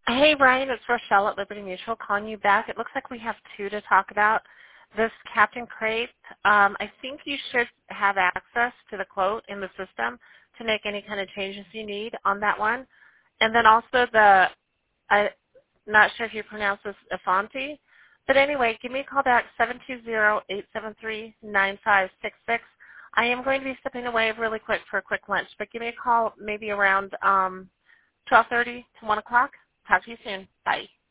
Hey, Ryan, it's Rochelle at Liberty Mutual calling you back. It looks like we have two to talk about. This Captain Crepe, I think you should have access to the quote in the system to make any kind of changes you need on that one. And then also I'm not sure if you pronounce this Afanti, but anyway, give me a call back, 720-873-9566. I am going to be stepping away really quick for a quick lunch, but give me a call maybe around 12:30 to 1 o'clock. Talk to you soon. Bye.